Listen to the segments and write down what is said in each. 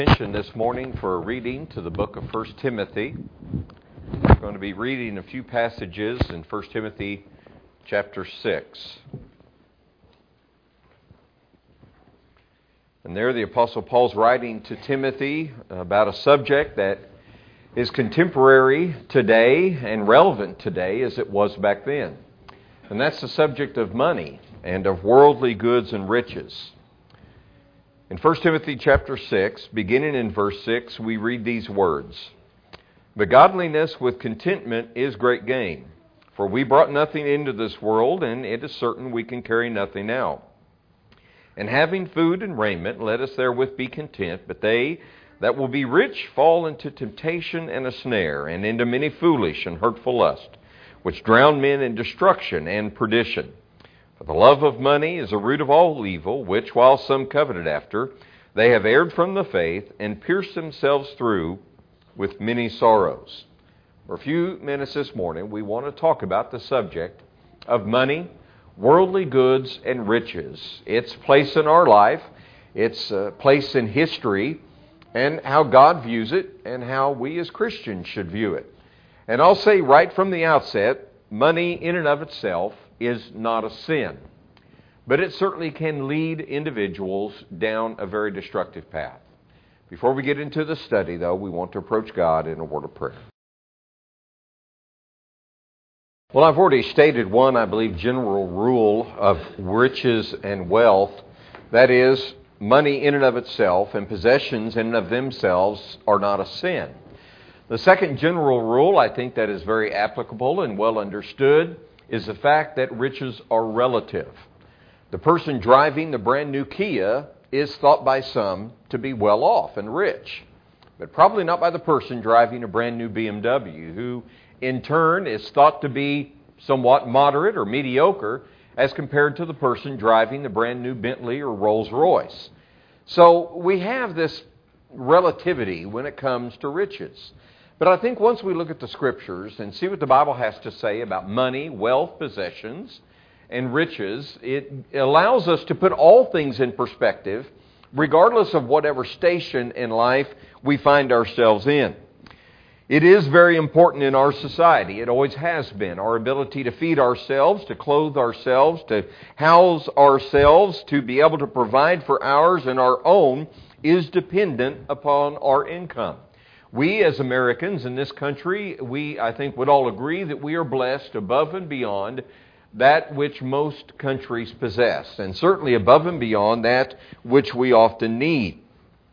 Attention this morning for a reading to the book of 1 Timothy. We're going to be reading a few passages in 1 Timothy chapter 6. And there the Apostle Paul's writing to Timothy about a subject that is contemporary today and relevant today as it was back then. And that's the subject of money and of worldly goods and riches. In 1 Timothy chapter 6, beginning in verse 6, we read these words, "But godliness with contentment is great gain. For we brought nothing into this world, and it is certain we can carry nothing out. And having food and raiment, let us therewith be content. But they that will be rich fall into temptation and a snare, and into many foolish and hurtful lusts, which drown men in destruction and perdition. For the love of money is a root of all evil, which, while some coveted after, they have erred from the faith and pierced themselves through with many sorrows." For a few minutes this morning, we want to talk about the subject of money, worldly goods, and riches. Its place in our life, its place in history, and how God views it, and how we as Christians should view it. And I'll say right from the outset, money in and of itself is not a sin, but it certainly can lead individuals down a very destructive path. Before we get into the study, though, we want to approach God in a word of prayer. Well, I've already stated one, I believe, general rule of riches and wealth. That is, money in and of itself and possessions in and of themselves are not a sin. The second general rule, I think that is very applicable and well understood, is the fact that riches are relative. The person driving the brand new Kia is thought by some to be well off and rich, but probably not by the person driving a brand new BMW, who in turn is thought to be somewhat moderate or mediocre as compared to the person driving the brand new Bentley or Rolls Royce. So we have this relativity when it comes to riches. But I think once we look at the Scriptures and see what the Bible has to say about money, wealth, possessions, and riches, it allows us to put all things in perspective, regardless of whatever station in life we find ourselves in. It is very important in our society. It always has been. Our ability to feed ourselves, to clothe ourselves, to house ourselves, to be able to provide for ours and our own is dependent upon our income. We as Americans in this country, I think would all agree that we are blessed above and beyond that which most countries possess, and certainly above and beyond that which we often need.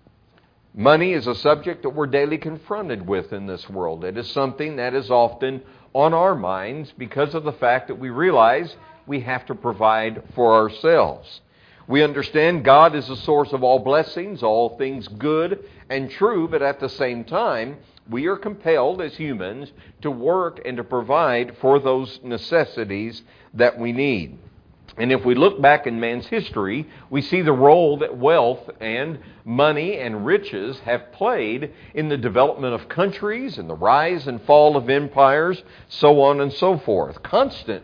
Money is a subject that we're daily confronted with in this world. It is something that is often on our minds because of the fact that we realize we have to provide for ourselves. We understand God is the source of all blessings, all things good and true, but at the same time, we are compelled as humans to work and to provide for those necessities that we need. And if we look back in man's history, we see the role that wealth and money and riches have played in the development of countries and the rise and fall of empires, so on and so forth. Consistent,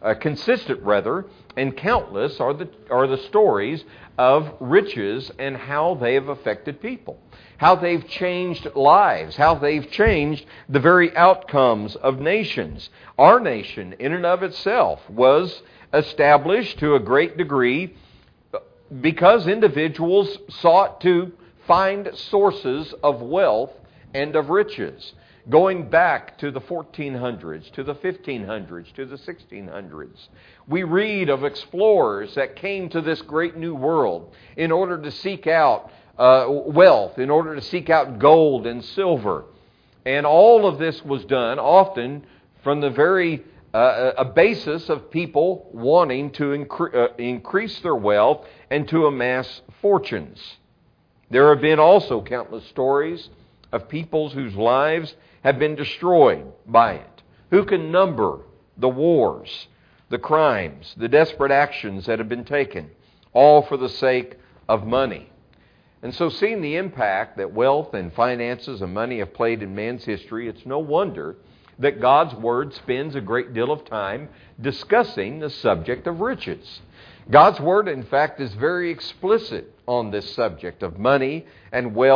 and countless are the stories of riches and how they have affected people, how they've changed lives, how they've changed the very outcomes of nations. Our nation, in and of itself, was established to a great degree because individuals sought to find sources of wealth and of riches. Going back to the 1400s, to the 1500s, to the 1600s, we read of explorers that came to this great new world in order to seek out wealth, in order to seek out gold and silver. And all of this was done often from the very a basis of people wanting to increase their wealth and to amass fortunes. There have been also countless stories of peoples whose lives have been destroyed by it. Who can number the wars, the crimes, the desperate actions that have been taken, all for the sake of money? And so, seeing the impact that wealth and finances and money have played in man's history, it's no wonder that God's Word spends a great deal of time discussing the subject of riches. God's Word, in fact, is very explicit on this subject of money and wealth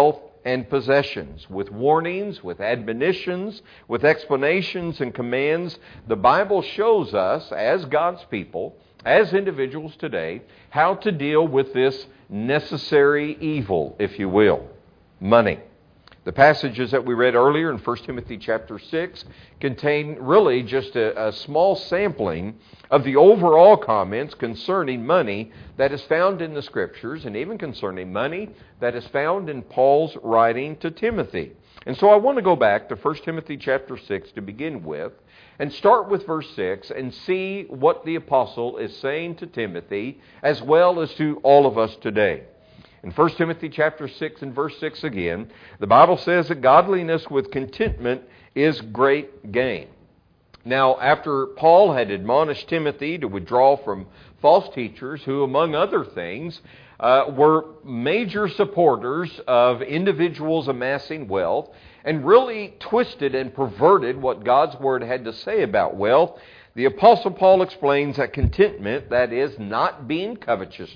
and possessions, with warnings, with admonitions, with explanations and commands. The Bible shows us, as God's people, as individuals today, how to deal with this necessary evil, if you will, money. The passages that we read earlier in 1 Timothy chapter 6 contain really just a small sampling of the overall comments concerning money that is found in the Scriptures, and even concerning money that is found in Paul's writing to Timothy. And so I want to go back to 1 Timothy chapter 6 to begin with, and start with verse 6 and see what the apostle is saying to Timothy, as well as to all of us today. In 1 Timothy chapter 6 and verse 6 again, the Bible says that godliness with contentment is great gain. Now, after Paul had admonished Timothy to withdraw from false teachers who, among other things, were major supporters of individuals amassing wealth and really twisted and perverted what God's Word had to say about wealth, the Apostle Paul explains that contentment, that is, not being covetous,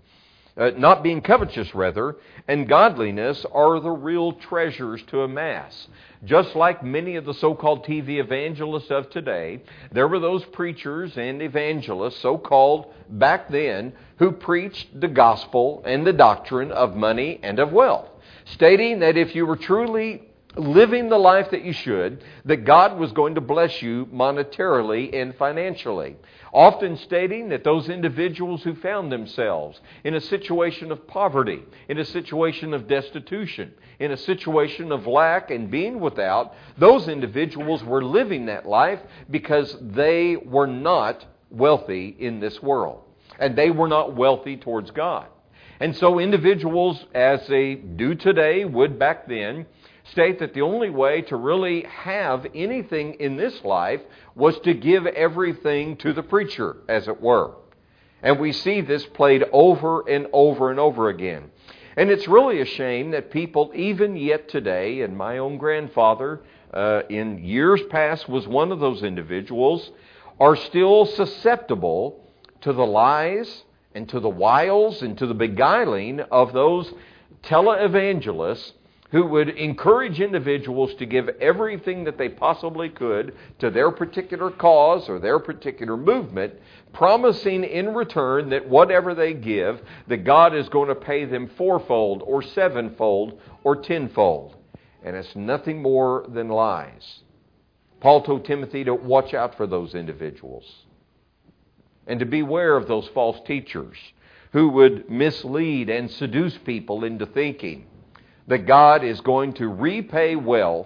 and godliness are the real treasures to amass. Just like many of the so-called TV evangelists of today, there were those preachers and evangelists, so-called back then, who preached the gospel and the doctrine of money and of wealth, stating that if you were truly living the life that you should, that God was going to bless you monetarily and financially. Often stating that those individuals who found themselves in a situation of poverty, in a situation of destitution, in a situation of lack and being without, those individuals were living that life because they were not wealthy in this world. And they were not wealthy towards God. And so individuals, as they do today, would back then, state that the only way to really have anything in this life was to give everything to the preacher, as it were. And we see this played over and over and over again. And it's really a shame that people, even yet today, and my own grandfather in years past was one of those individuals, are still susceptible to the lies and to the wiles and to the beguiling of those televangelists who would encourage individuals to give everything that they possibly could to their particular cause or their particular movement, promising in return that whatever they give, that God is going to pay them fourfold or sevenfold or tenfold. And it's nothing more than lies. Paul told Timothy to watch out for those individuals and to beware of those false teachers who would mislead and seduce people into thinking that God is going to repay wealth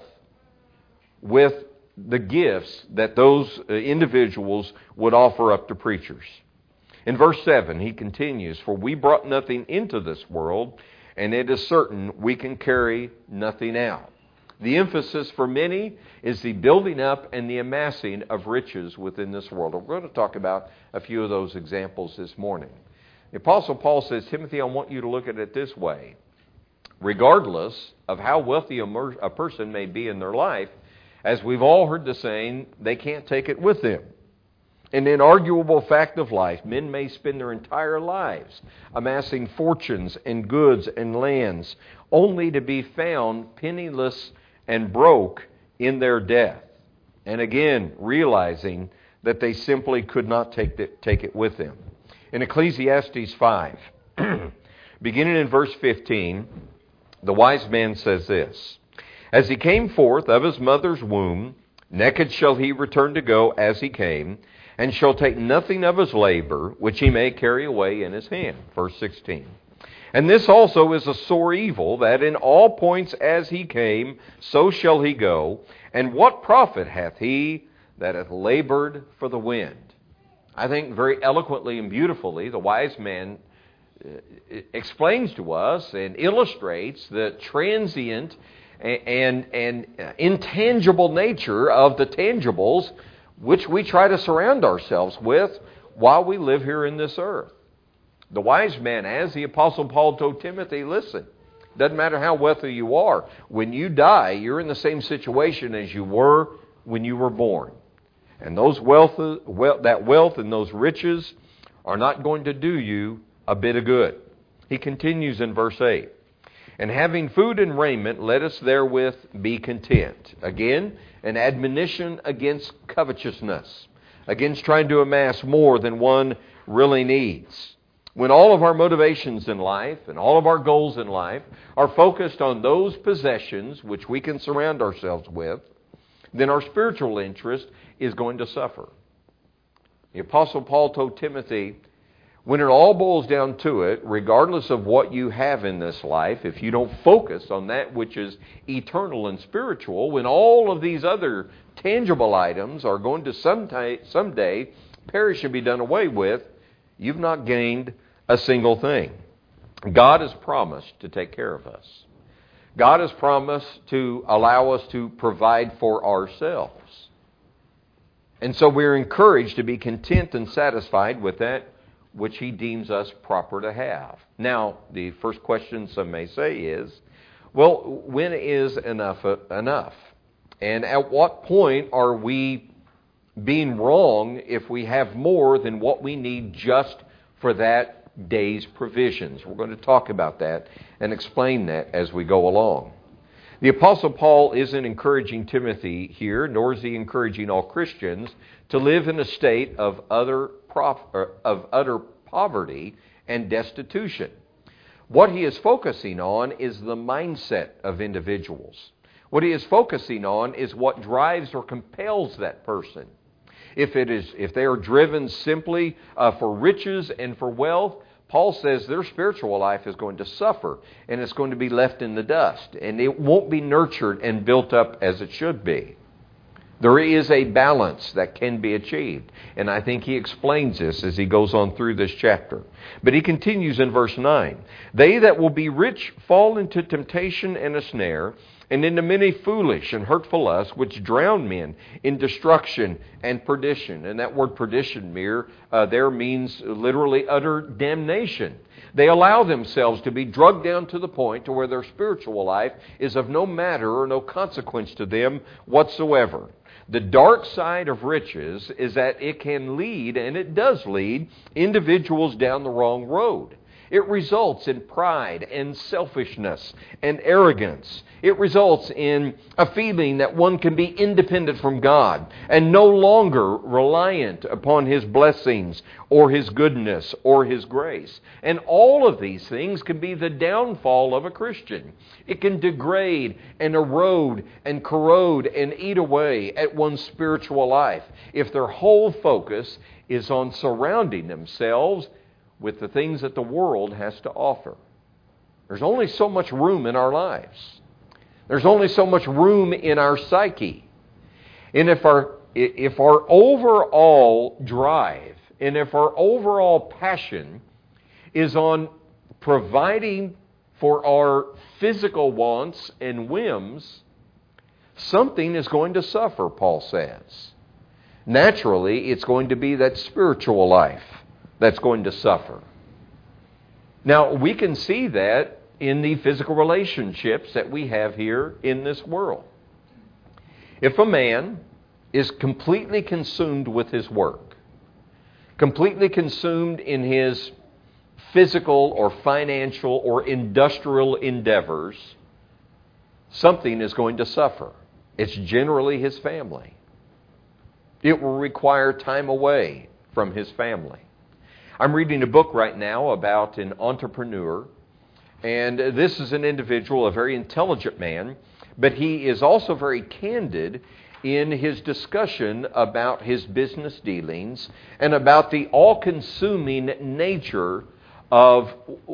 with the gifts that those individuals would offer up to preachers. In verse 7, he continues, "For we brought nothing into this world, and it is certain we can carry nothing out." The emphasis for many is the building up and the amassing of riches within this world. We're going to talk about a few of those examples this morning. The Apostle Paul says, Timothy, I want you to look at it this way. Regardless of how wealthy a person may be in their life, as we've all heard the saying, they can't take it with them. An inarguable fact of life, men may spend their entire lives amassing fortunes and goods and lands, only to be found penniless and broke in their death. And again, realizing that they simply could not take it with them. In Ecclesiastes 5, beginning in verse 15, the wise man says this, "As he came forth of his mother's womb, naked shall he return to go as he came, and shall take nothing of his labor, which he may carry away in his hand." Verse 16. "And this also is a sore evil, that in all points as he came, so shall he go. And what profit hath he that hath labored for the wind?" I think very eloquently and beautifully, the wise man explains to us and illustrates the transient and intangible nature of the tangibles which we try to surround ourselves with while we live here in this earth. The wise man, as the Apostle Paul told Timothy, listen, doesn't matter how wealthy you are, when you die, you're in the same situation as you were when you were born. And that wealth and those riches are not going to do you a bit of good. He continues in verse 8. And having food and raiment, let us therewith be content. Again, an admonition against covetousness, against trying to amass more than one really needs. When all of our motivations in life and all of our goals in life are focused on those possessions which we can surround ourselves with, then our spiritual interest is going to suffer. The Apostle Paul told Timothy, when it all boils down to it, regardless of what you have in this life, if you don't focus on that which is eternal and spiritual, when all of these other tangible items are going to someday perish and be done away with, you've not gained a single thing. God has promised to take care of us. God has promised to allow us to provide for ourselves. And so we're encouraged to be content and satisfied with that which He deems us proper to have. Now, the first question some may say is, well, when is enough enough? And at what point are we being wrong if we have more than what we need just for that day's provisions? We're going to talk about that and explain that as we go along. The Apostle Paul isn't encouraging Timothy here, nor is he encouraging all Christians to live in a state of utter poverty and destitution. What he is focusing on is the mindset of individuals. What he is focusing on is what drives or compels that person. If they are driven simply for riches and for wealth, Paul says their spiritual life is going to suffer and it's going to be left in the dust and it won't be nurtured and built up as it should be. There is a balance that can be achieved, and I think he explains this as he goes on through this chapter. But he continues in verse 9. They that will be rich fall into temptation and a snare, and into many foolish and hurtful lusts, which drown men in destruction and perdition. And that word perdition there means literally utter damnation. They allow themselves to be drugged down to the point to where their spiritual life is of no matter or no consequence to them whatsoever. The dark side of riches is that it can lead, and it does lead, individuals down the wrong road. It results in pride and selfishness and arrogance. It results in a feeling that one can be independent from God and no longer reliant upon His blessings or His goodness or His grace. And all of these things can be the downfall of a Christian. It can degrade and erode and corrode and eat away at one's spiritual life if their whole focus is on surrounding themselves with the things that the world has to offer. There's only so much room in our lives. There's only so much room in our psyche. And if our overall drive and if our overall passion is on providing for our physical wants and whims, something is going to suffer, Paul says. Naturally, it's going to be that spiritual life that's going to suffer. Now, we can see that in the physical relationships that we have here in this world. If a man is completely consumed with his work, completely consumed in his physical or financial or industrial endeavors, something is going to suffer. It's generally his family. It will require time away from his family. I'm reading a book right now about an entrepreneur, and this is an individual, a very intelligent man, but he is also very candid in his discussion about his business dealings and about the all-consuming nature of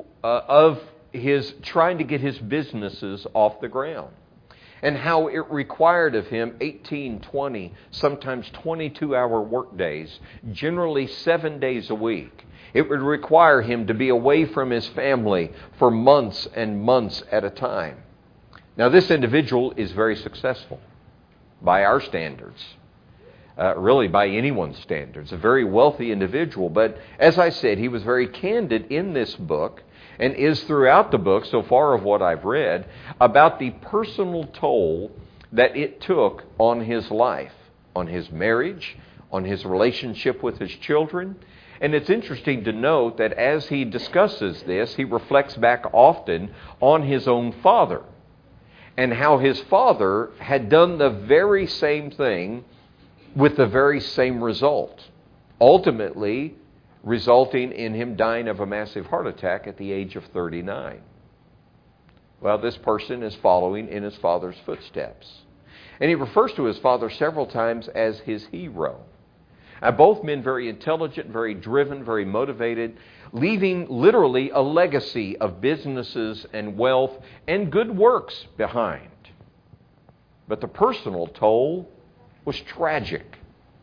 his trying to get his businesses off the ground, and how it required of him 18, 20, sometimes 22-hour work days, generally 7 days a week. It would require him to be away from his family for months and months at a time. Now, this individual is very successful by our standards, really by anyone's standards, a very wealthy individual. But as I said, he was very candid in this book and is throughout the book, so far of what I've read, about the personal toll that it took on his life, on his marriage, on his relationship with his children, And it's interesting to note that as he discusses this, he reflects back often on his own father and how his father had done the very same thing with the very same result, ultimately resulting in him dying of a massive heart attack at the age of 39. Well, this person is following in his father's footsteps. And he refers to his father several times as his hero. Both men very intelligent, very driven, very motivated, leaving literally a legacy of businesses and wealth and good works behind. But the personal toll was tragic.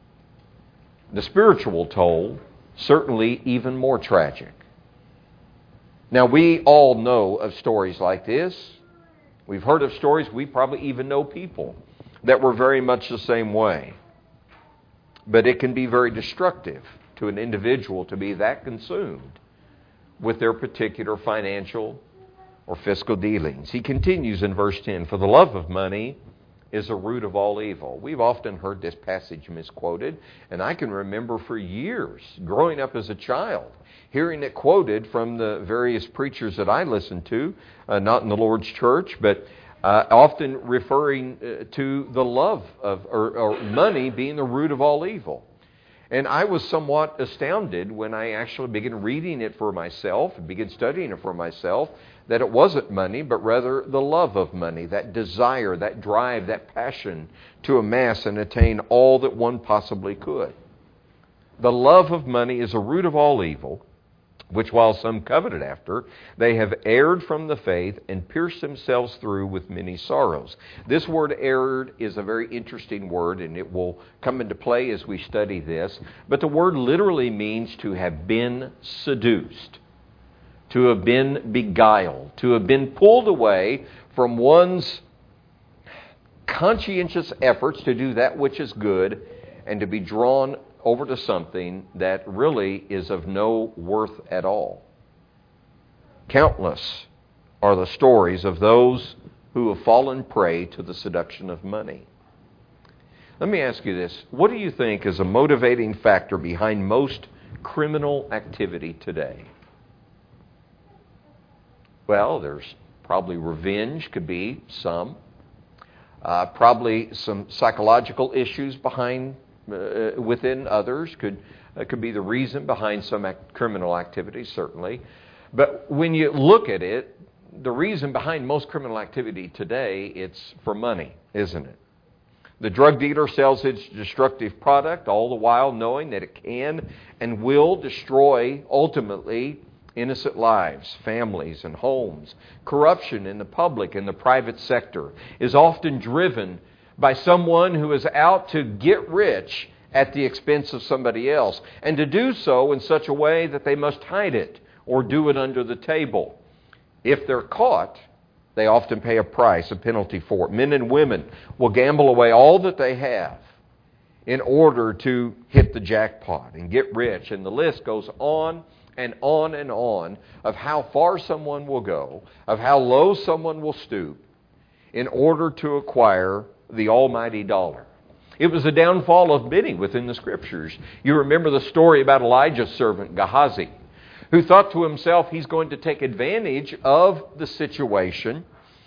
The spiritual toll, certainly even more tragic. Now, we all know of stories like this. We've heard of stories. We probably even know people that were very much the same way. But it can be very destructive to an individual to be that consumed with their particular financial or fiscal dealings. He continues in verse 10, "For the love of money is a root of all evil." We've often heard this passage misquoted, and I can remember for years, growing up as a child, hearing it quoted from the various preachers that I listened to, not in the Lord's church, but often referring to the love of or money being the root of all evil. And I was somewhat astounded when I actually began reading it for myself and began studying it for myself, that it wasn't money, but rather the love of money, that desire, that drive, that passion to amass and attain all that one possibly could. The love of money is a root of all evil, which while some coveted after, they have erred from the faith and pierced themselves through with many sorrows. This word erred is a very interesting word, and it will come into play as we study this. But the word literally means to have been seduced, to have been beguiled, to have been pulled away from one's conscientious efforts to do that which is good and to be drawn over to something that really is of no worth at all. Countless are the stories of those who have fallen prey to the seduction of money. Let me ask you this. What do you think is a motivating factor behind most criminal activity today? Well, there's probably revenge, could be some. Probably some psychological issues behind within others could be the reason behind some criminal activity, certainly. But when you look at it, the reason behind most criminal activity today, it's for money, isn't it? The drug dealer sells its destructive product, all the while knowing that it can and will destroy, ultimately, innocent lives, families, and homes. Corruption in the public and the private sector is often driven by someone who is out to get rich at the expense of somebody else, and to do so in such a way that they must hide it or do it under the table. If they're caught, they often pay a price, a penalty for it. Men and women will gamble away all that they have in order to hit the jackpot and get rich, and the list goes on and on and on of how far someone will go, of how low someone will stoop in order to acquire the almighty dollar. It was the downfall of many within the Scriptures. You remember the story about Elijah's servant, Gehazi, who thought to himself he's going to take advantage of the situation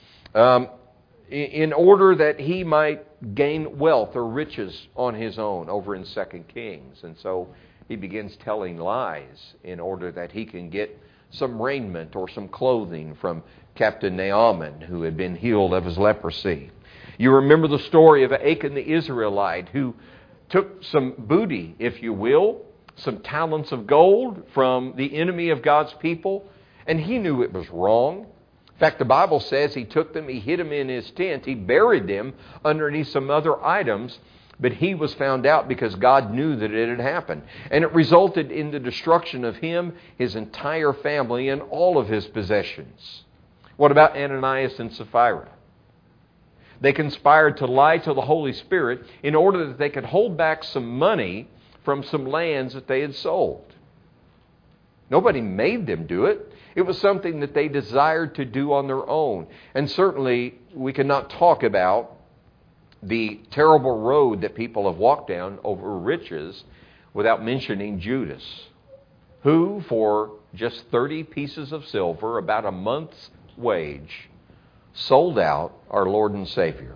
in order that he might gain wealth or riches on his own over in 2 Kings. And so he begins telling lies in order that he can get some raiment or some clothing from Captain Naaman, who had been healed of his leprosy. You remember the story of Achan the Israelite, who took some booty, if you will, some talents of gold from the enemy of God's people, and he knew it was wrong. In fact, the Bible says he took them, he hid them in his tent, he buried them underneath some other items, but he was found out because God knew that it had happened. And it resulted in the destruction of him, his entire family, and all of his possessions. What about Ananias and Sapphira? They conspired to lie to the Holy Spirit in order that they could hold back some money from some lands that they had sold. Nobody made them do it. It was something that they desired to do on their own. And certainly we cannot talk about the terrible road that people have walked down over riches without mentioning Judas. who for just 30 pieces of silver, about a month's wage, sold out our Lord and Savior,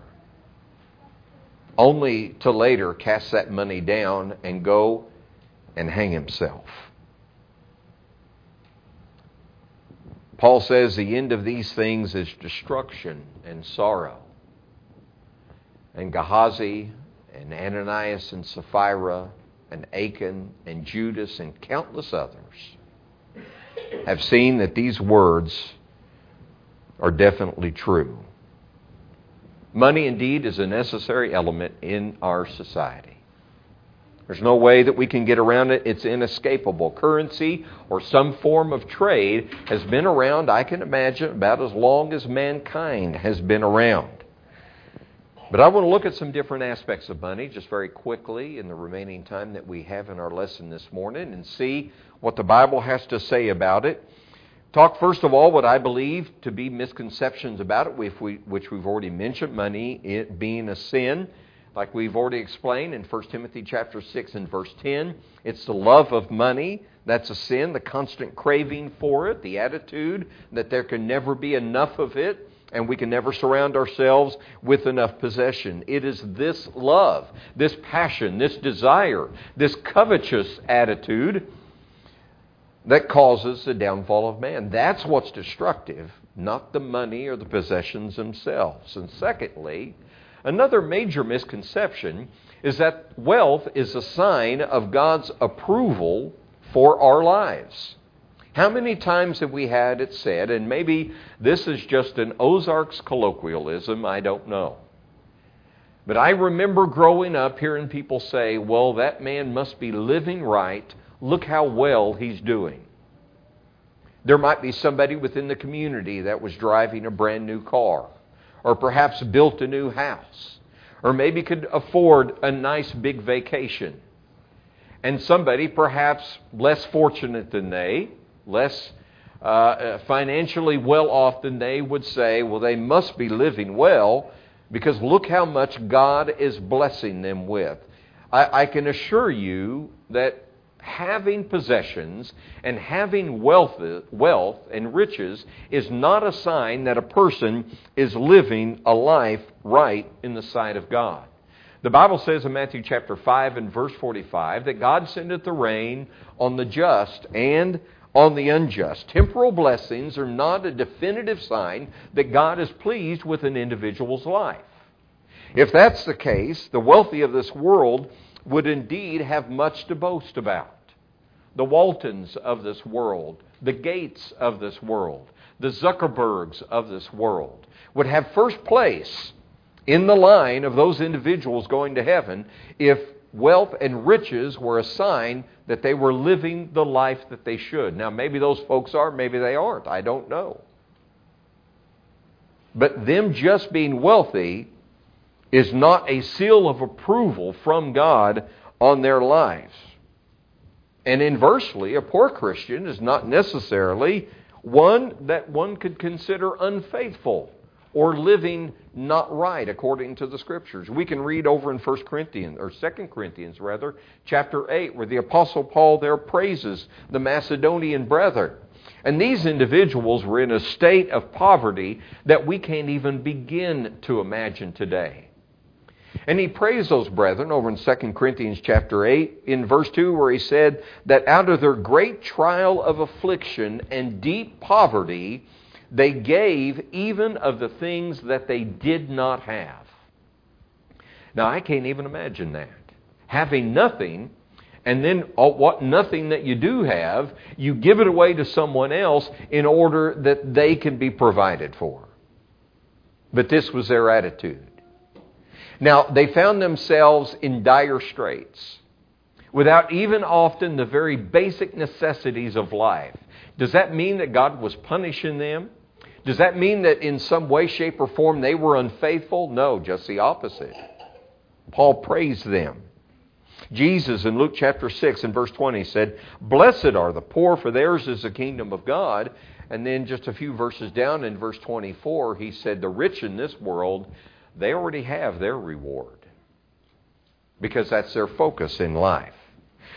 only to later cast that money down and go and hang himself. Paul says the end of these things is destruction and sorrow. And Gehazi and Ananias and Sapphira and Achan and Judas and countless others have seen that these words are definitely true. Money indeed is a necessary element in our society. There's no way that we can get around it. It's inescapable. Currency or some form of trade has been around, I can imagine, about as long as mankind has been around. But I want to look at some different aspects of money just very quickly in the remaining time that we have in our lesson this morning and see what the Bible has to say about it. Talk first of all what I believe to be misconceptions about it, which we've already mentioned, money it being a sin. Like we've already explained in 1 Timothy chapter 6 and verse 10, it's the love of money. That's a sin, the constant craving for it, the attitude that there can never be enough of it, and we can never surround ourselves with enough possession. It is this love, this passion, this desire, this covetous attitude that causes the downfall of man. That's what's destructive, not the money or the possessions themselves. And secondly, another major misconception is that wealth is a sign of God's approval for our lives. How many times have we had it said, and maybe this is just an Ozarks colloquialism, I don't know. But I remember growing up hearing people say, well, that man must be living right. Look how well he's doing. There might be somebody within the community that was driving a brand new car, or perhaps built a new house, or maybe could afford a nice big vacation. And somebody perhaps less fortunate than they, less financially well off than they would say, well, they must be living well because look how much God is blessing them with. I can assure you that having possessions and having wealth and riches is not a sign that a person is living a life right in the sight of God. The Bible says in Matthew chapter 5 and verse 45 that God sendeth the rain on the just and on the unjust. Temporal blessings are not a definitive sign that God is pleased with an individual's life. If that's the case, the wealthy of this world would indeed have much to boast about. The Waltons of this world, the Gates of this world, the Zuckerbergs of this world would have first place in the line of those individuals going to heaven if wealth and riches were a sign that they were living the life that they should. Now, maybe those folks are, maybe they aren't. I don't know. But them just being wealthy is not a seal of approval from God on their lives. And inversely, a poor Christian is not necessarily one that one could consider unfaithful or living not right according to the Scriptures. We can read over in 2 Corinthians chapter 8, where the Apostle Paul there praises the Macedonian brethren. And these individuals were in a state of poverty that we can't even begin to imagine today. And he praised those brethren over in 2 Corinthians chapter 8 in verse 2 where he said that out of their great trial of affliction and deep poverty, they gave even of the things that they did not have. Now I can't even imagine that. Having nothing, and then what nothing that you do have, you give it away to someone else in order that they can be provided for. But this was their attitude. Now, they found themselves in dire straits, without even often the very basic necessities of life. Does that mean that God was punishing them? Does that mean that in some way, shape, or form they were unfaithful? No, just the opposite. Paul praised them. Jesus in Luke chapter 6 and verse 20 said, "Blessed are the poor, for theirs is the kingdom of God." And then just a few verses down in verse 24, he said, "The rich in this world, they already have their reward," because that's their focus in life.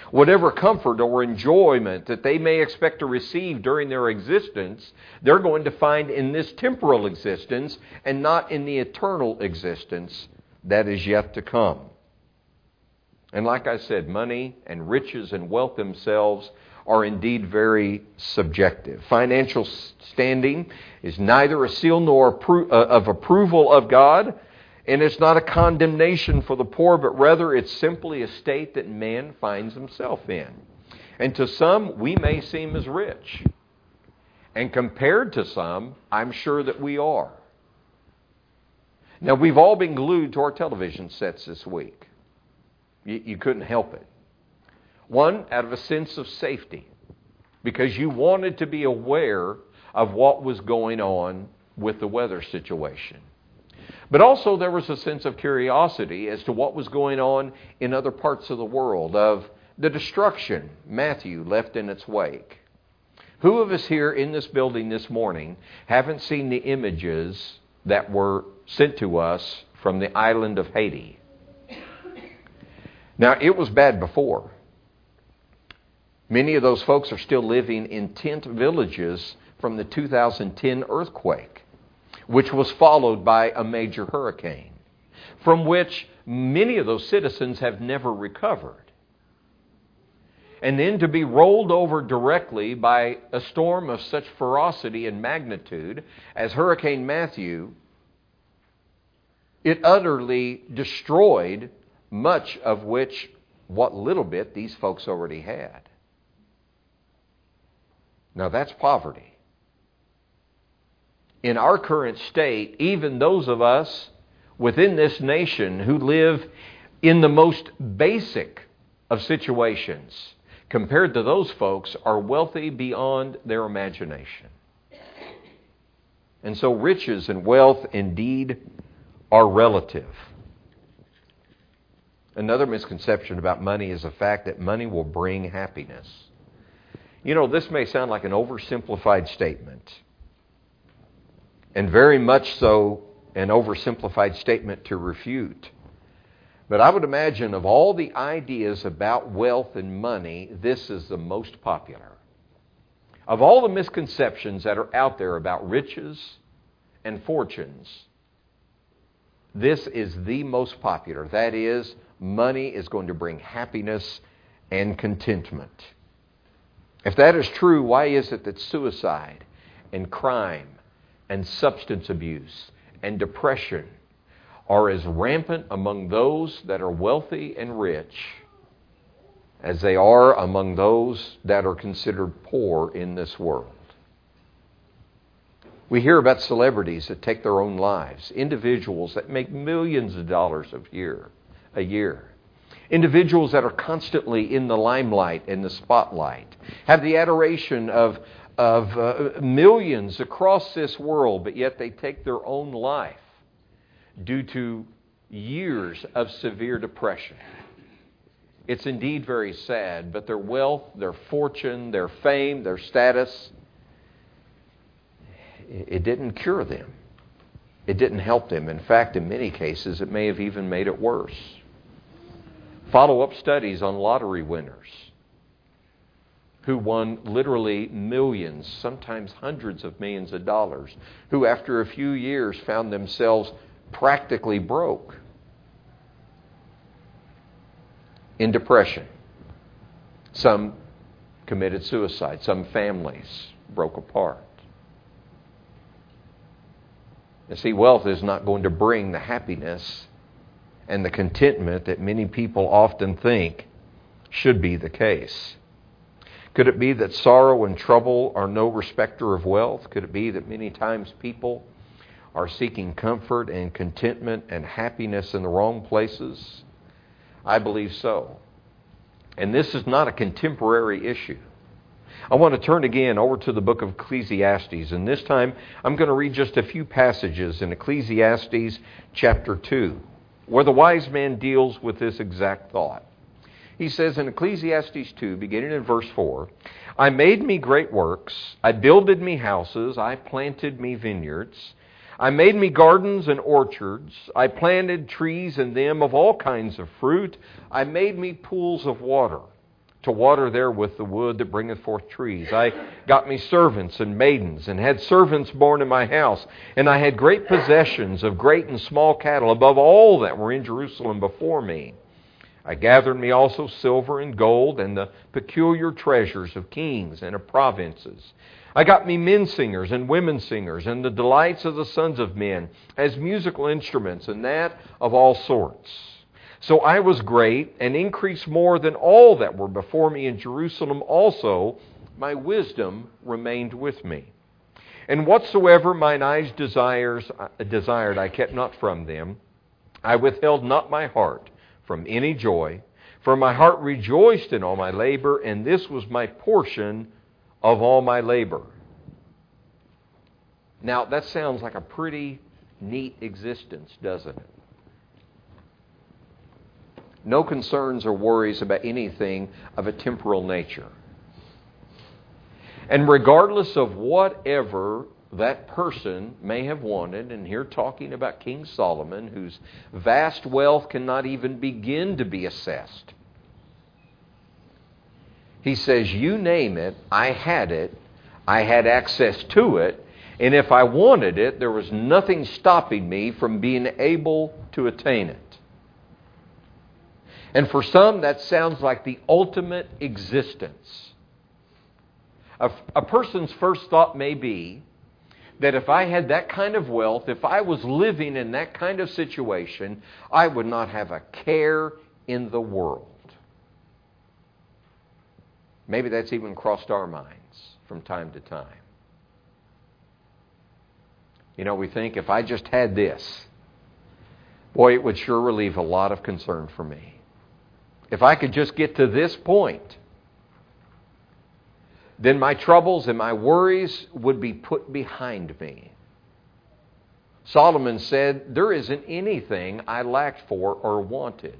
Whatever comfort or enjoyment that they may expect to receive during their existence, they're going to find in this temporal existence and not in the eternal existence that is yet to come. And like I said, money and riches and wealth themselves are indeed very subjective. Financial standing is neither a seal nor of approval of God, and it's not a condemnation for the poor, but rather it's simply a state that man finds himself in. And to some, we may seem as rich. And compared to some, I'm sure that we are. Now, we've all been glued to our television sets this week. You couldn't help it. One, out of a sense of safety, because you wanted to be aware of what was going on with the weather situation. But also there was a sense of curiosity as to what was going on in other parts of the world, of the destruction Matthew left in its wake. Who of us here in this building this morning haven't seen the images that were sent to us from the island of Haiti? Now, it was bad before. Many of those folks are still living in tent villages from the 2010 earthquake, which was followed by a major hurricane, from which many of those citizens have never recovered. And then to be rolled over directly by a storm of such ferocity and magnitude as Hurricane Matthew, it utterly destroyed much of which, what little bit, these folks already had. Now that's poverty. In our current state, even those of us within this nation who live in the most basic of situations, compared to those folks, are wealthy beyond their imagination. And so riches and wealth indeed are relative. Another misconception about money is the fact that money will bring happiness. You know, this may sound like an oversimplified statement, and very much so an oversimplified statement to refute. But I would imagine of all the ideas about wealth and money, this is the most popular. Of all the misconceptions that are out there about riches and fortunes, this is the most popular. That is, money is going to bring happiness and contentment. If that is true, why is it that suicide and crime and substance abuse and depression are as rampant among those that are wealthy and rich as they are among those that are considered poor in this world? We hear about celebrities that take their own lives, individuals that make millions of dollars a year. Individuals that are constantly in the limelight and the spotlight, have the adoration of millions across this world, but yet they take their own life due to years of severe depression. It's indeed very sad, but their wealth, their fortune, their fame, their status, it didn't cure them. It didn't help them. In fact, in many cases, it may have even made it worse. Follow-up studies on lottery winners who won literally millions, sometimes hundreds of millions of dollars, who after a few years found themselves practically broke, in depression. Some committed suicide. Some families broke apart. You see, wealth is not going to bring the happiness and the contentment that many people often think should be the case. Could it be that sorrow and trouble are no respecter of wealth? Could it be that many times people are seeking comfort and contentment and happiness in the wrong places? I believe so. And this is not a contemporary issue. I want to turn again over to the book of Ecclesiastes, and this time I'm going to read just a few passages in Ecclesiastes chapter 2. Where the wise man deals with this exact thought. He says in Ecclesiastes 2, beginning in verse 4, I made me great works, I builded me houses, I planted me vineyards, I made me gardens and orchards, I planted trees in them of all kinds of fruit, I made me pools of water, to water therewith the wood that bringeth forth trees. I got me servants and maidens, and had servants born in my house. And I had great possessions of great and small cattle, above all that were in Jerusalem before me. I gathered me also silver and gold, and the peculiar treasures of kings and of provinces. I got me men singers and women singers, and the delights of the sons of men, as musical instruments, and that of all sorts. So I was great, and increased more than all that were before me in Jerusalem also. My wisdom remained with me. And whatsoever mine eyes desired, I kept not from them. I withheld not my heart from any joy, for my heart rejoiced in all my labor, and this was my portion of all my labor. Now, that sounds like a pretty neat existence, doesn't it? No concerns or worries about anything of a temporal nature. And regardless of whatever that person may have wanted, and here talking about King Solomon, whose vast wealth cannot even begin to be assessed. He says, you name it, I had access to it, and if I wanted it, there was nothing stopping me from being able to attain it. And for some, that sounds like the ultimate existence. A person's first thought may be that if I had that kind of wealth, if I was living in that kind of situation, I would not have a care in the world. Maybe that's even crossed our minds from time to time. You know, we think if I just had this, boy, it would sure relieve a lot of concern for me. If I could just get to this point, then my troubles and my worries would be put behind me. Solomon said, there isn't anything I lacked for or wanted.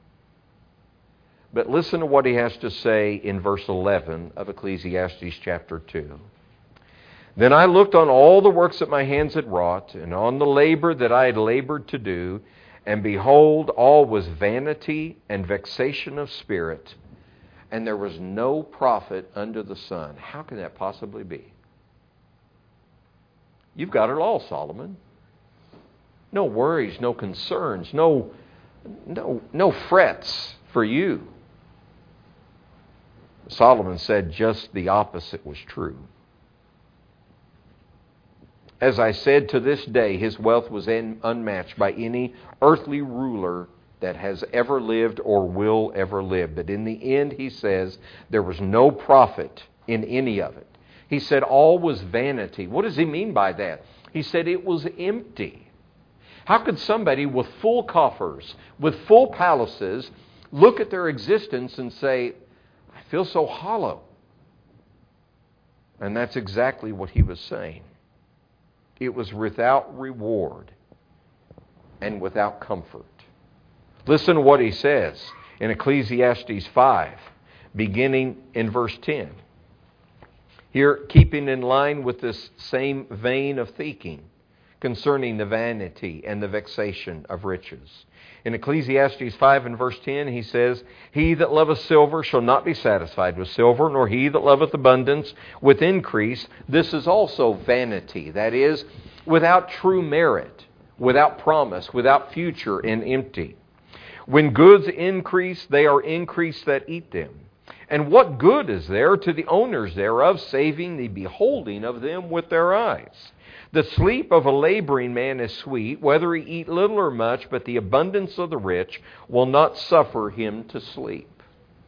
But listen to what he has to say in verse 11 of Ecclesiastes chapter 2. Then I looked on all the works that my hands had wrought, and on the labor that I had labored to do, and behold, all was vanity and vexation of spirit, and there was no profit under the sun. How can that possibly be? You've got it all, Solomon. No worries, no concerns, no frets for you. Solomon said just the opposite was true. As I said, to this day, his wealth was unmatched by any earthly ruler that has ever lived or will ever live. But in the end, he says, there was no profit in any of it. He said all was vanity. What does he mean by that? He said it was empty. How could somebody with full coffers, with full palaces, look at their existence and say, I feel so hollow? And that's exactly what he was saying. It was without reward and without comfort. Listen to what he says in Ecclesiastes 5, beginning in verse 10. Here, keeping in line with this same vein of thinking concerning the vanity and the vexation of riches. In Ecclesiastes 5 and verse 10, he says, He that loveth silver shall not be satisfied with silver, nor he that loveth abundance with increase. This is also vanity, that is, without true merit, without promise, without future, and empty. When goods increase, they are increased that eat them. And what good is there to the owners thereof, saving the beholding of them with their eyes? The sleep of a laboring man is sweet, whether he eat little or much, but the abundance of the rich will not suffer him to sleep.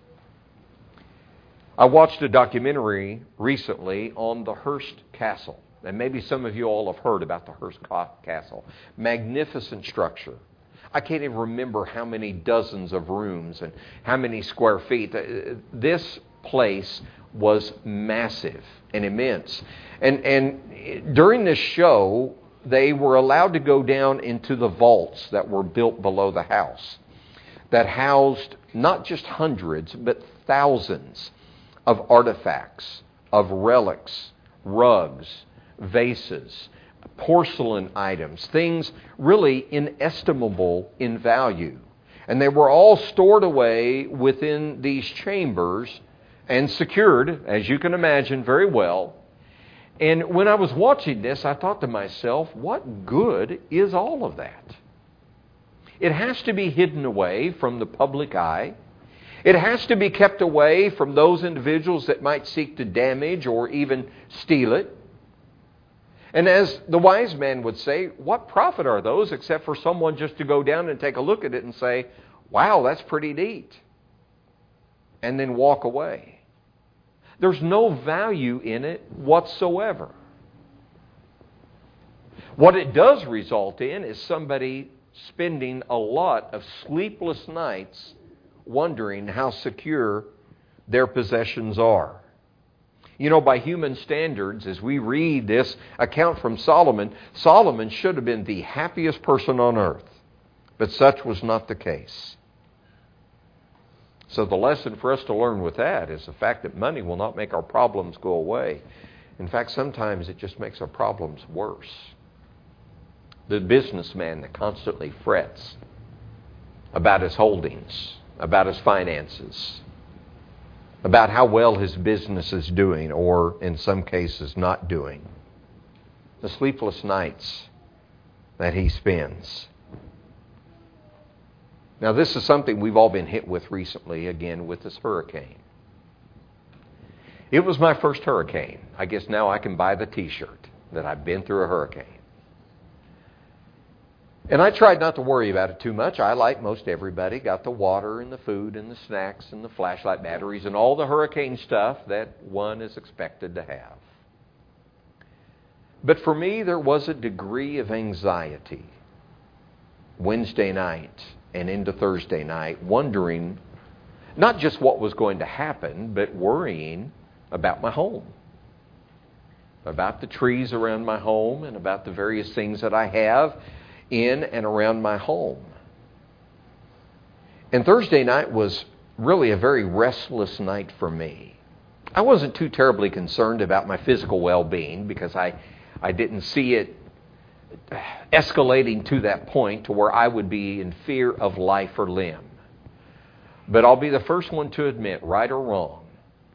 I watched a documentary recently on the Hearst Castle. And maybe some of you all have heard about the Hearst Castle. Magnificent structure. I can't even remember how many dozens of rooms and how many square feet. This place was massive and immense. And during this show, they were allowed to go down into the vaults that were built below the house that housed not just hundreds, but thousands of artifacts, of relics, rugs, vases, porcelain items, things really inestimable in value. And they were all stored away within these chambers and secured, as you can imagine very well. And when I was watching this, I thought to myself, what good is all of that? It has to be hidden away from the public eye. It has to be kept away from those individuals that might seek to damage or even steal it. And as the wise man would say, what profit are those except for someone just to go down and take a look at it and say, wow, that's pretty neat, and then walk away? There's no value in it whatsoever. What it does result in is somebody spending a lot of sleepless nights wondering how secure their possessions are. You know, by human standards, as we read this account from Solomon, Solomon should have been the happiest person on earth. But such was not the case. So the lesson for us to learn with that is the fact that money will not make our problems go away. In fact, sometimes it just makes our problems worse. The businessman that constantly frets about his holdings, about his finances, about how well his business is doing, or in some cases not doing. The sleepless nights that he spends. Now, this is something we've all been hit with recently, again, with this hurricane. It was my first hurricane. I guess now I can buy the t-shirt that I've been through a hurricane. And I tried not to worry about it too much. I, like most everybody, got the water and the food and the snacks and the flashlight batteries and all the hurricane stuff that one is expected to have. But for me, there was a degree of anxiety Wednesday night and into Thursday night, wondering not just what was going to happen, but worrying about my home, about the trees around my home, and about the various things that I have in and around my home. And Thursday night was really a very restless night for me. I wasn't too terribly concerned about my physical well-being because I didn't see it escalating to that point to where I would be in fear of life or limb. But I'll be the first one to admit, right or wrong,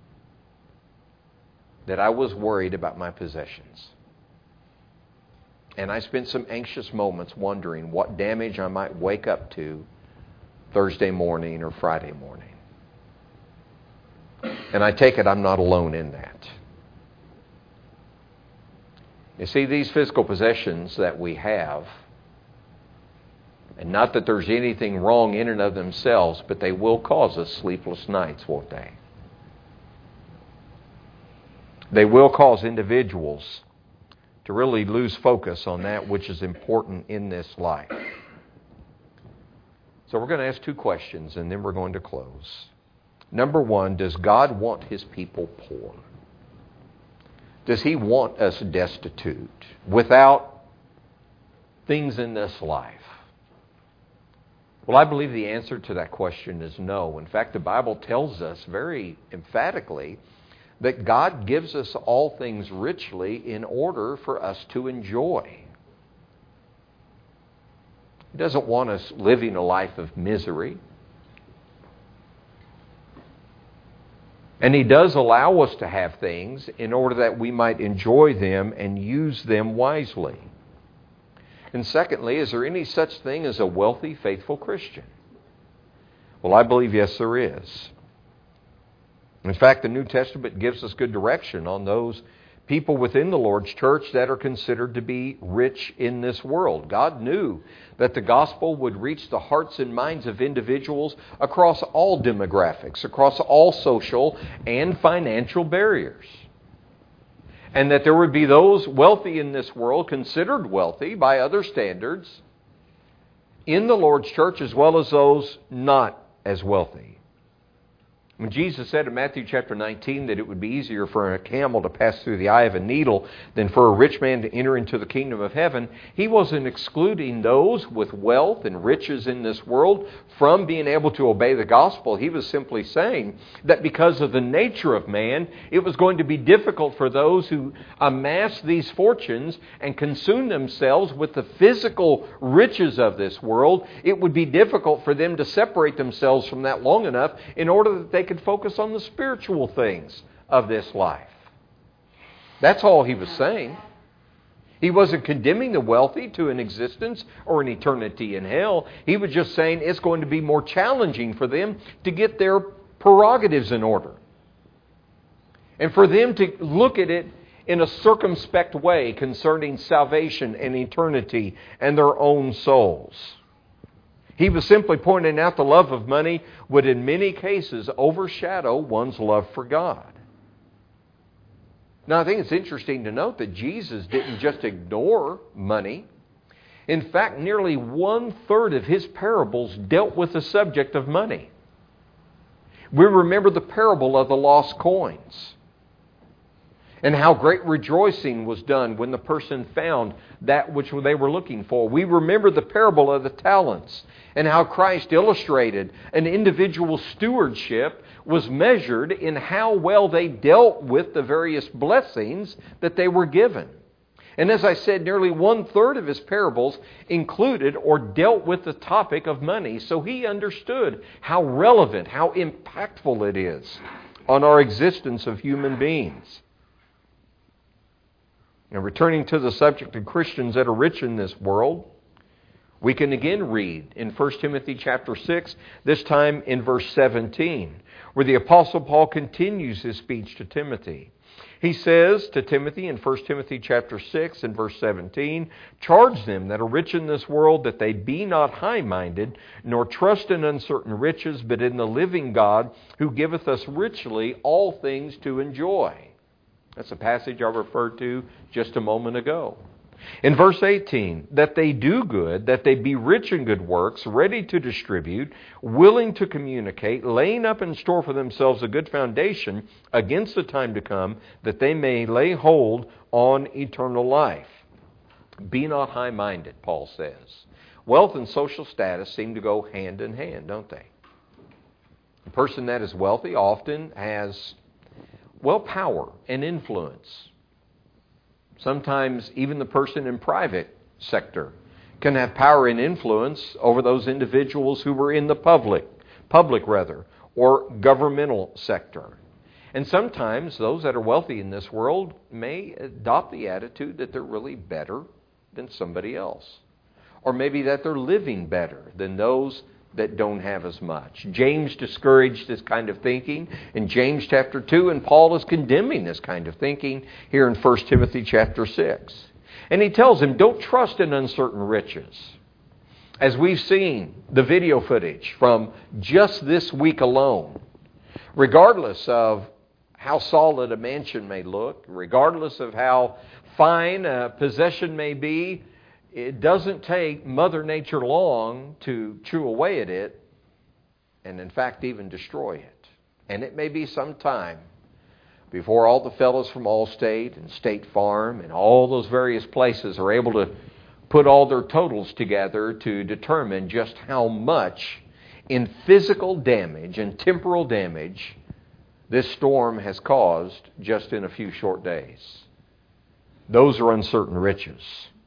that I was worried about my possessions. And I spent some anxious moments wondering what damage I might wake up to Thursday morning or Friday morning. And I take it I'm not alone in that. You see, these physical possessions that we have, and not that there's anything wrong in and of themselves, but they will cause us sleepless nights, won't they? They will cause individuals to really lose focus on that which is important in this life. So we're going to ask two questions and then we're going to close. Number one, does God want His people poor? Does He want us destitute, without things in this life? Well, I believe the answer to that question is no. In fact, the Bible tells us very emphatically that God gives us all things richly in order for us to enjoy. He doesn't want us living a life of misery. And He does allow us to have things in order that we might enjoy them and use them wisely. And secondly, is there any such thing as a wealthy, faithful Christian? Well, I believe yes, there is. In fact, the New Testament gives us good direction on those people within the Lord's church that are considered to be rich in this world. God knew that the gospel would reach the hearts and minds of individuals across all demographics, across all social and financial barriers. And that there would be those wealthy in this world, considered wealthy by other standards, in the Lord's church, as well as those not as wealthy. When Jesus said in Matthew chapter 19 that it would be easier for a camel to pass through the eye of a needle than for a rich man to enter into the kingdom of heaven, He wasn't excluding those with wealth and riches in this world from being able to obey the gospel. He was simply saying that because of the nature of man, it was going to be difficult for those who amass these fortunes and consume themselves with the physical riches of this world. It would be difficult for them to separate themselves from that long enough in order that they could focus on the spiritual things of this life. That's all he was saying. He wasn't condemning the wealthy to an existence or an eternity in hell. He was just saying it's going to be more challenging for them to get their prerogatives in order. And for them to look at it in a circumspect way concerning salvation and eternity and their own souls. He was simply pointing out the love of money would in many cases overshadow one's love for God. Now, I think it's interesting to note that Jesus didn't just ignore money. In fact, nearly 1/3 of his parables dealt with the subject of money. We remember the parable of the lost coins and how great rejoicing was done when the person found that which they were looking for. We remember the parable of the talents and how Christ illustrated an individual stewardship was measured in how well they dealt with the various blessings that they were given. And as I said, nearly 1/3 of his parables included or dealt with the topic of money. So he understood how relevant, how impactful it is on our existence of human beings. Now, returning to the subject of Christians that are rich in this world, we can again read in 1 Timothy chapter 6, this time in verse 17, where the Apostle Paul continues his speech to Timothy. He says to Timothy in 1 Timothy chapter 6 and verse 17, "Charge them that are rich in this world that they be not high-minded, nor trust in uncertain riches, but in the living God who giveth us richly all things to enjoy." That's a passage I referred to just a moment ago. In verse 18, "That they do good, that they be rich in good works, ready to distribute, willing to communicate, laying up in store for themselves a good foundation against the time to come, that they may lay hold on eternal life." Be not high-minded, Paul says. Wealth and social status seem to go hand in hand, don't they? A person that is wealthy often has power and influence. Sometimes even the person in private sector can have power and influence over those individuals who were in the public or governmental sector. And sometimes those that are wealthy in this world may adopt the attitude that they're really better than somebody else. Or maybe that they're living better than those that don't have as much. James discouraged this kind of thinking in James chapter 2, and Paul is condemning this kind of thinking here in 1 Timothy chapter 6. And he tells him, don't trust in uncertain riches. As we've seen the video footage from just this week alone, regardless of how solid a mansion may look, regardless of how fine a possession may be, it doesn't take Mother Nature long to chew away at it and, in fact, even destroy it. And it may be some time before all the fellows from Allstate and State Farm and all those various places are able to put all their totals together to determine just how much in physical damage and temporal damage this storm has caused just in a few short days. Those are uncertain riches.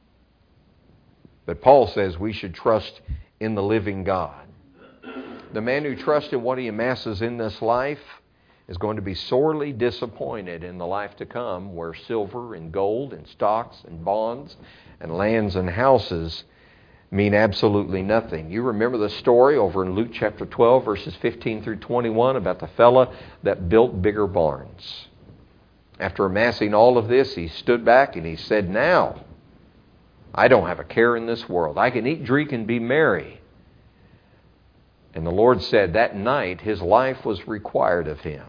But Paul says we should trust in the living God. The man who trusts in what he amasses in this life is going to be sorely disappointed in the life to come, where silver and gold and stocks and bonds and lands and houses mean absolutely nothing. You remember the story over in Luke chapter 12, verses 15 through 21, about the fella that built bigger barns. After amassing all of this, he stood back and he said, "Now, I don't have a care in this world. I can eat, drink, and be merry." And the Lord said that night his life was required of him.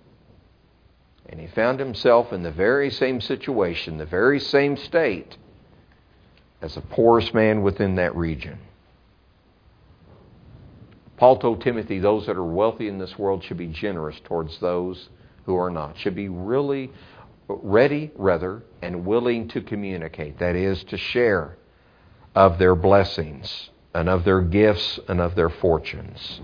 And he found himself in the very same situation, the very same state as the poorest man within that region. Paul told Timothy those that are wealthy in this world should be generous towards those who are not. Should be really ready, and willing to communicate. That is, to share of their blessings and of their gifts and of their fortunes.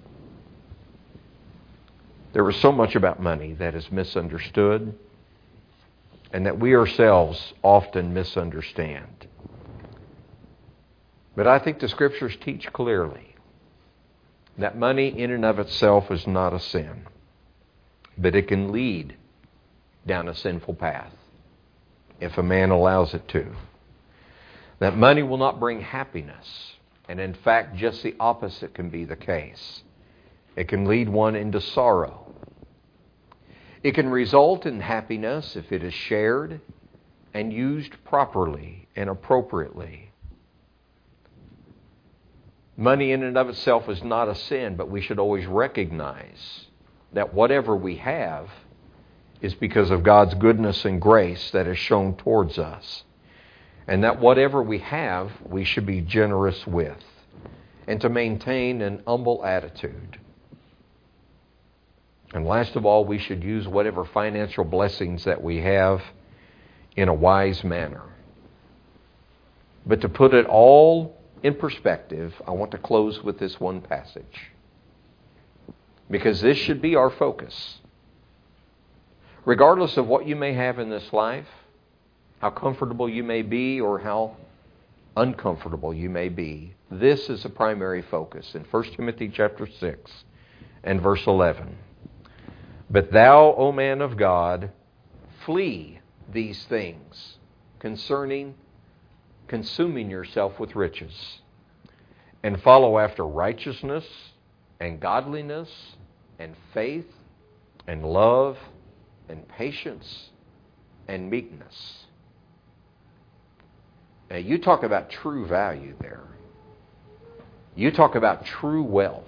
There is so much about money that is misunderstood and that we ourselves often misunderstand. But I think the Scriptures teach clearly that money in and of itself is not a sin. but it can lead down a sinful path if a man allows it to. That money will not bring happiness, and in fact, just the opposite can be the case. It can lead one into sorrow. It can result in happiness if it is shared and used properly and appropriately. Money in and of itself is not a sin, but we should always recognize that whatever we have is because of God's goodness and grace that is shown towards us. And that whatever we have, we should be generous with, and to maintain an humble attitude. And last of all, we should use whatever financial blessings that we have in a wise manner. But to put it all in perspective, I want to close with this one passage, because this should be our focus. Regardless of what you may have in this life, how comfortable you may be or how uncomfortable you may be, this is a primary focus in 1 Timothy chapter 6 and verse 11. But thou, O man of God, flee these things concerning consuming yourself with riches, and follow after righteousness and godliness and faith and love and patience and meekness. Now, you talk about true value there. You talk about true wealth.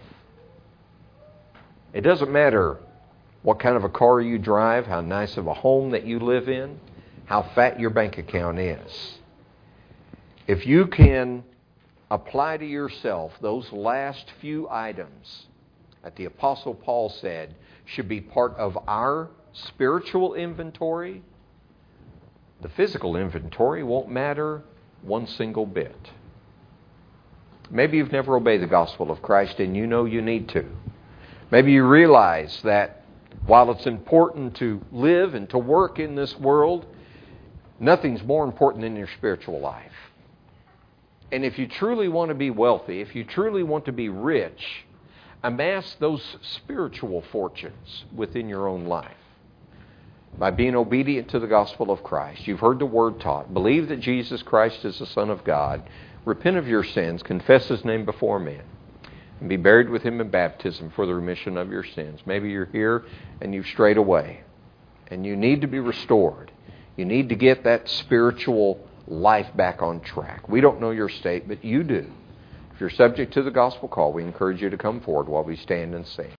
It doesn't matter what kind of a car you drive, how nice of a home that you live in, how fat your bank account is. If you can apply to yourself those last few items that the Apostle Paul said should be part of our spiritual inventory, the physical inventory won't matter one single bit. Maybe you've never obeyed the gospel of Christ and you know you need to. Maybe you realize that while it's important to live and to work in this world, nothing's more important than your spiritual life. And if you truly want to be wealthy, if you truly want to be rich, amass those spiritual fortunes within your own life by being obedient to the gospel of Christ. You've heard the word taught. Believe that Jesus Christ is the Son of God. Repent of your sins. Confess His name before men. And be buried with Him in baptism for the remission of your sins. Maybe you're here and you've strayed away and you need to be restored. You need to get that spiritual life back on track. We don't know your state, but you do. If you're subject to the gospel call, we encourage you to come forward while we stand and sing.